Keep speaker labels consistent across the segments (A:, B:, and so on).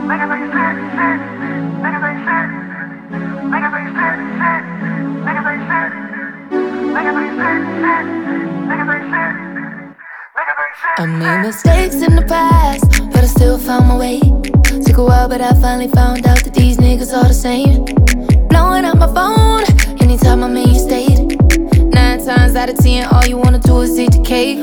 A: I made mistakes in the past, but I still found my way. Took a while, but I finally found out that these niggas all the same. Blowing up my phone anytime I'm in your state. 9 times out of 10, all you wanna do is eat the cake.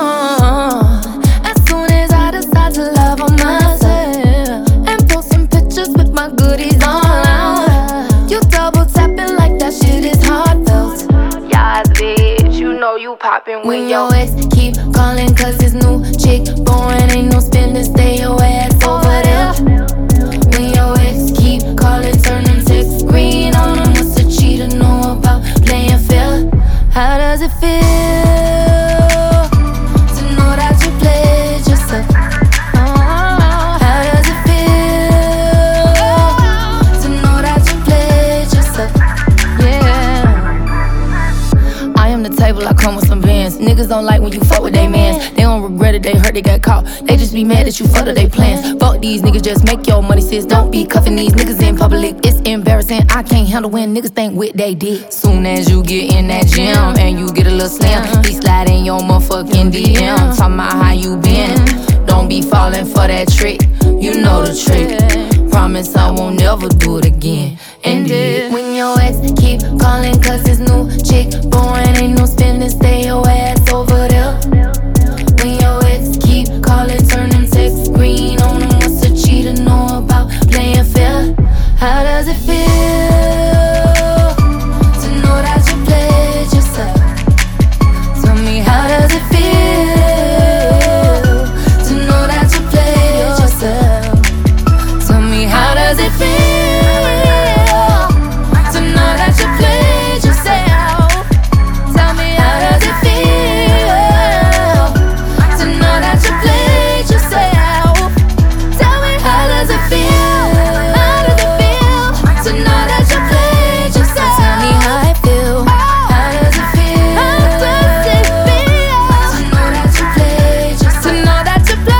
A: As soon as I decide to love on myself and post some pictures with my goodies on, you double tapping like that shit is heartfelt. Yes, bitch, you know you poppin' when your ex keep calling cause his new chick boring. Ain't no spending, stay your ass over there. When your ex keep calling, turn them text green on them. What's a cheater know about playing fair? How does it feel to know that you played yourself? How does it feel to know that you played yourself? Yeah. I am the table, I come with some bands. Niggas don't like when you fuck with they mans. They don't regret it, they hurt, they got caught. They just be mad that you fucked up they plans. Fuck these niggas, just make your money, sis. Don't be cuffing these niggas in public. It's embarrassing, I can't handle when niggas think what they did. Soon as you get in that gym and you get a little slim, he slide in your motherfucking DM. Talking about how you been. Don't be falling for that trick, you know the trick. Promise I won't never do it again. And when your ex keep calling cause his new chick boring, ain't no spending, stay your ass over there. When your ex keep calling, turn them text green on them. What's a cheater know about playing fair? How does it feel to know that you played yourself? Tell me, how does it feel to know that you played yourself? Tell me, how does it feel to know that you played yourself? Tell me, how does it feel to know that you played yourself? Tell me, how does it feel? How does it feel to know that you played yourself? Tell me how it feel. How does it feel? How does it feel to know that you played yourself? To know that you played.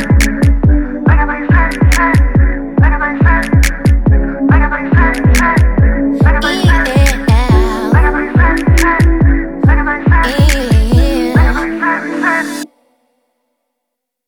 B: Like a